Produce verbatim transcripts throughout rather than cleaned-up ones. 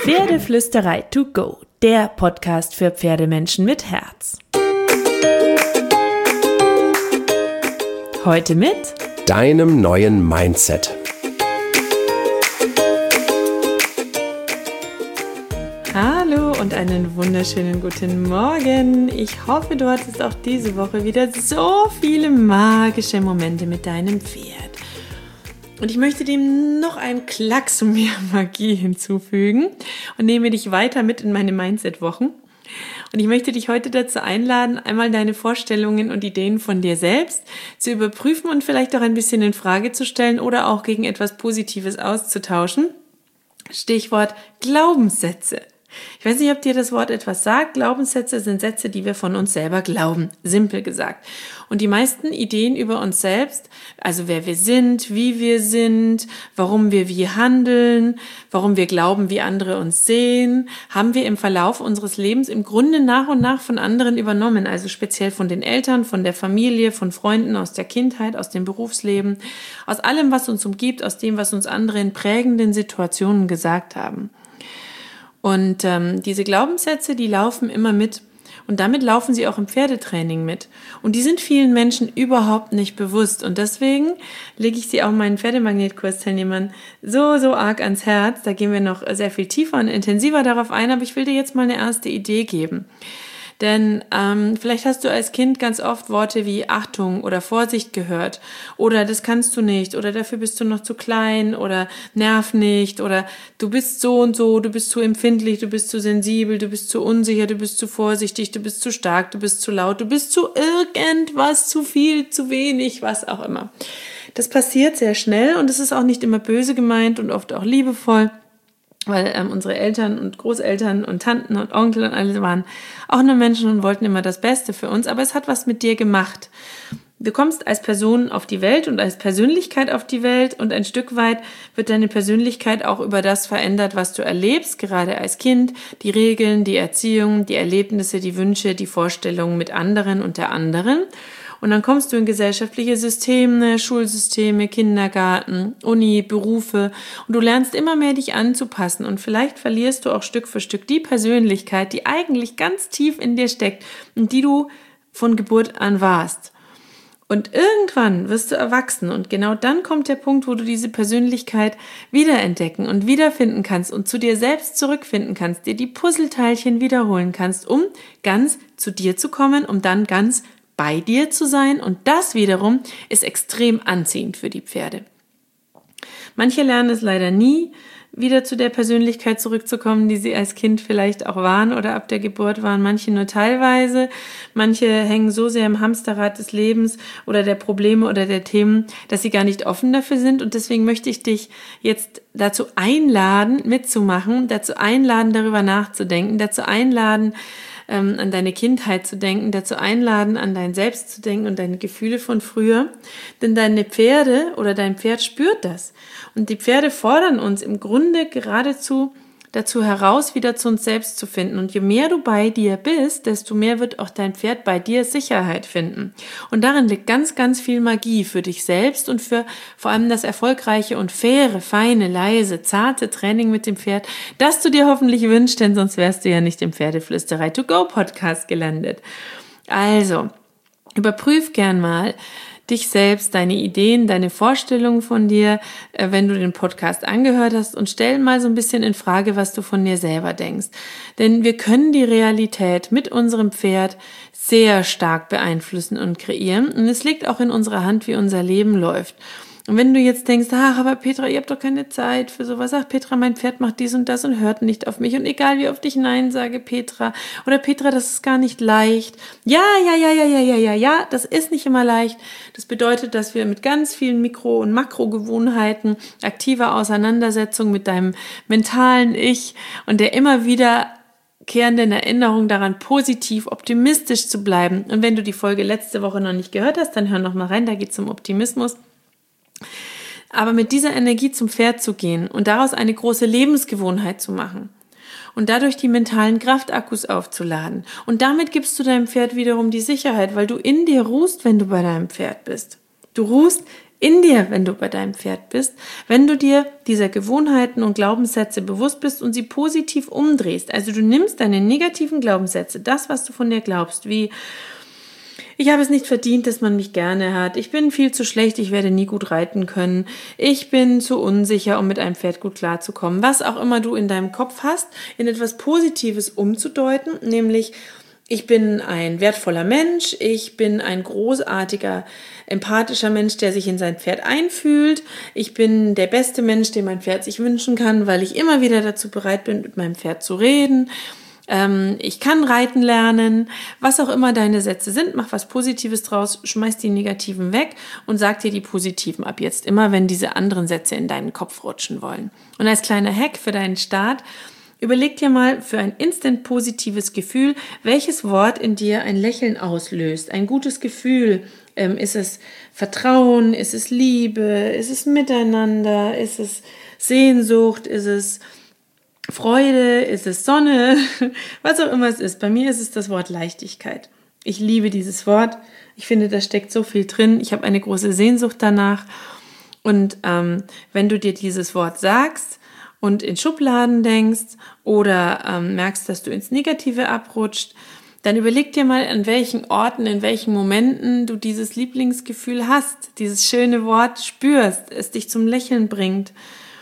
Pferdeflüsterei to go, der Podcast für Pferdemenschen mit Herz. Heute mit deinem neuen Mindset. Hallo und einen wunderschönen guten Morgen. Ich hoffe, du hattest auch diese Woche wieder so viele magische Momente mit deinem Pferd. Und ich möchte dem noch einen Klacks mehr Magie hinzufügen und nehme dich weiter mit in meine Mindset-Wochen. Und ich möchte dich heute dazu einladen, einmal deine Vorstellungen und Ideen von dir selbst zu überprüfen und vielleicht auch ein bisschen in Frage zu stellen oder auch gegen etwas Positives auszutauschen. Stichwort Glaubenssätze. Ich weiß nicht, ob dir das Wort etwas sagt. Glaubenssätze sind Sätze, die wir von uns selber glauben, simpel gesagt. Und die meisten Ideen über uns selbst, also wer wir sind, wie wir sind, warum wir wie handeln, warum wir glauben, wie andere uns sehen, haben wir im Verlauf unseres Lebens im Grunde nach und nach von anderen übernommen, also speziell von den Eltern, von der Familie, von Freunden aus der Kindheit, aus dem Berufsleben, aus allem, was uns umgibt, aus dem, was uns andere in prägenden Situationen gesagt haben. Und ähm, diese Glaubenssätze, die laufen immer mit und damit laufen sie auch im Pferdetraining mit. Und die sind vielen Menschen überhaupt nicht bewusst und deswegen lege ich sie auch meinen Pferdemagnet-Kursteilnehmern so, so arg ans Herz. Da gehen wir noch sehr viel tiefer und intensiver darauf ein, aber ich will dir jetzt mal eine erste Idee geben. Denn ähm, vielleicht hast du als Kind ganz oft Worte wie Achtung oder Vorsicht gehört oder das kannst du nicht oder dafür bist du noch zu klein oder nerv nicht oder du bist so und so, du bist zu empfindlich, du bist zu sensibel, du bist zu unsicher, du bist zu vorsichtig, du bist zu stark, du bist zu laut, du bist zu irgendwas, zu viel, zu wenig, was auch immer. Das passiert sehr schnell und es ist auch nicht immer böse gemeint und oft auch liebevoll. Weil ähm, unsere Eltern und Großeltern und Tanten und Onkel und alle waren auch nur Menschen und wollten immer das Beste für uns, aber es hat was mit dir gemacht. Du kommst als Person auf die Welt und als Persönlichkeit auf die Welt und ein Stück weit wird deine Persönlichkeit auch über das verändert, was du erlebst, gerade als Kind, die Regeln, die Erziehung, die Erlebnisse, die Wünsche, die Vorstellungen mit anderen und der anderen. Und dann kommst du in gesellschaftliche Systeme, Schulsysteme, Kindergarten, Uni, Berufe und du lernst immer mehr dich anzupassen und vielleicht verlierst du auch Stück für Stück die Persönlichkeit, die eigentlich ganz tief in dir steckt und die du von Geburt an warst. Und irgendwann wirst du erwachsen und genau dann kommt der Punkt, wo du diese Persönlichkeit wiederentdecken und wiederfinden kannst und zu dir selbst zurückfinden kannst, dir die Puzzleteilchen wiederholen kannst, um ganz zu dir zu kommen, um dann ganz bei dir zu sein und das wiederum ist extrem anziehend für die Pferde. Manche lernen es leider nie, wieder zu der Persönlichkeit zurückzukommen, die sie als Kind vielleicht auch waren oder ab der Geburt waren, manche nur teilweise, manche hängen so sehr im Hamsterrad des Lebens oder der Probleme oder der Themen, dass sie gar nicht offen dafür sind und deswegen möchte ich dich jetzt dazu einladen, mitzumachen, dazu einladen, darüber nachzudenken, dazu einladen, an deine Kindheit zu denken, dazu einladen, an dein Selbst zu denken und deine Gefühle von früher. Denn deine Pferde oder dein Pferd spürt das. Und die Pferde fordern uns im Grunde geradezu dazu heraus, wieder zu uns selbst zu finden. Und je mehr du bei dir bist, desto mehr wird auch dein Pferd bei dir Sicherheit finden. Und darin liegt ganz, ganz viel Magie für dich selbst und für vor allem das erfolgreiche und faire, feine, leise, zarte Training mit dem Pferd, das du dir hoffentlich wünschst, denn sonst wärst du ja nicht im Pferdeflüsterei to go Podcast gelandet. Also, überprüf gern mal dich selbst, deine Ideen, deine Vorstellungen von dir, wenn du den Podcast angehört hast und stell mal so ein bisschen in Frage, was du von dir selber denkst. Denn wir können die Realität mit unserem Pferd sehr stark beeinflussen und kreieren und es liegt auch in unserer Hand, wie unser Leben läuft. Und wenn du jetzt denkst, ach, aber Petra, ihr habt doch keine Zeit für sowas. Ach, Petra, mein Pferd macht dies und das und hört nicht auf mich. Und egal, wie oft ich Nein sage, Petra. Oder Petra, das ist gar nicht leicht. Ja, ja, ja, ja, ja, ja, ja, ja, das ist nicht immer leicht. Das bedeutet, dass wir mit ganz vielen Mikro- und Makrogewohnheiten, aktiver Auseinandersetzung mit deinem mentalen Ich und der immer wieder kehrenden Erinnerung daran, positiv, optimistisch zu bleiben. Und wenn du die Folge letzte Woche noch nicht gehört hast, dann hör noch mal rein, da geht es um Optimismus. Aber mit dieser Energie zum Pferd zu gehen und daraus eine große Lebensgewohnheit zu machen und dadurch die mentalen Kraftakkus aufzuladen. Und damit gibst du deinem Pferd wiederum die Sicherheit, weil du in dir ruhst, wenn du bei deinem Pferd bist. Du ruhst in dir, wenn du bei deinem Pferd bist, wenn du dir dieser Gewohnheiten und Glaubenssätze bewusst bist und sie positiv umdrehst. Also du nimmst deine negativen Glaubenssätze, das, was du von dir glaubst, wie ich habe es nicht verdient, dass man mich gerne hat, ich bin viel zu schlecht, ich werde nie gut reiten können, ich bin zu unsicher, um mit einem Pferd gut klarzukommen. Was auch immer du in deinem Kopf hast, in etwas Positives umzudeuten, nämlich ich bin ein wertvoller Mensch, ich bin ein großartiger, empathischer Mensch, der sich in sein Pferd einfühlt. Ich bin der beste Mensch, den mein Pferd sich wünschen kann, weil ich immer wieder dazu bereit bin, mit meinem Pferd zu reden. Ähm, ich kann reiten lernen. Was auch immer deine Sätze sind, mach was Positives draus, schmeiß die negativen weg und sag dir die positiven ab jetzt immer, wenn diese anderen Sätze in deinen Kopf rutschen wollen. Und als kleiner Hack für deinen Start, überleg dir mal für ein instant positives Gefühl, welches Wort in dir ein Lächeln auslöst. Ein gutes Gefühl. Ähm, ist es Vertrauen? Ist es Liebe? Ist es Miteinander? Ist es Sehnsucht? Ist es Freude? Ist es Sonne? Was auch immer es ist. Bei mir ist es das Wort Leichtigkeit. Ich liebe dieses Wort. Ich finde, da steckt so viel drin. Ich habe eine große Sehnsucht danach. Und ähm, wenn du dir dieses Wort sagst, und in Schubladen denkst oder ähm, merkst, dass du ins Negative abrutscht, dann überleg dir mal, an welchen Orten, in welchen Momenten du dieses Lieblingsgefühl hast, dieses schöne Wort spürst, es dich zum Lächeln bringt.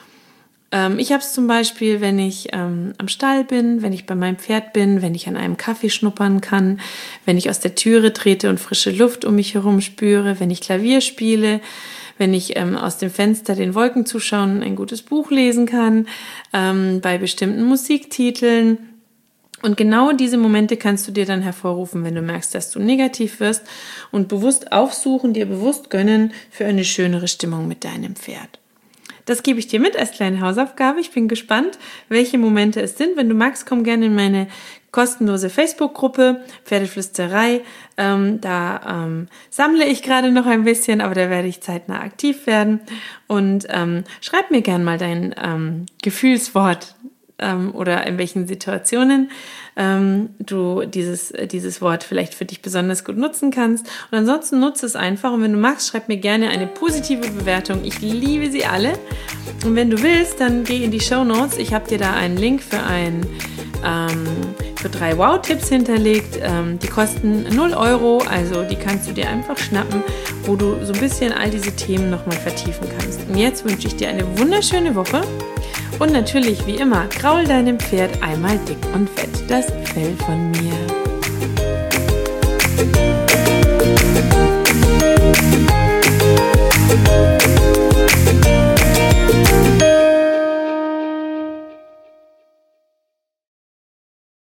Ähm, ich habe es zum Beispiel, wenn ich ähm, am Stall bin, wenn ich bei meinem Pferd bin, wenn ich an einem Kaffee schnuppern kann, wenn ich aus der Türe trete und frische Luft um mich herum spüre, wenn ich Klavier spiele, wenn ich ähm, aus dem Fenster den Wolken zuschauen und ein gutes Buch lesen kann, ähm, bei bestimmten Musiktiteln. Und genau diese Momente kannst du dir dann hervorrufen, wenn du merkst, dass du negativ wirst und bewusst aufsuchen, dir bewusst gönnen für eine schönere Stimmung mit deinem Pferd. Das gebe ich dir mit als kleine Hausaufgabe. Ich bin gespannt, welche Momente es sind. Wenn du magst, komm gerne in meine kostenlose Facebook-Gruppe Pferdeflüsterei. Ähm, da ähm, sammle ich gerade noch ein bisschen, aber da werde ich zeitnah aktiv werden. Und ähm, schreib mir gerne mal dein ähm, Gefühlswort ähm, oder in welchen Situationen ähm, du dieses, dieses Wort vielleicht für dich besonders gut nutzen kannst. Und ansonsten nutze es einfach. Und wenn du magst, schreib mir gerne eine positive Bewertung. Ich liebe sie alle. Und wenn du willst, dann geh in die Shownotes. Ich habe dir da einen Link für ein ähm, für drei Wow-Tipps hinterlegt. Ähm, die kosten null Euro, also die kannst du dir einfach schnappen, wo du so ein bisschen all diese Themen nochmal vertiefen kannst. Und jetzt wünsche ich dir eine wunderschöne Woche und natürlich, wie immer, kraul deinem Pferd einmal dick und fett das Fell von mir.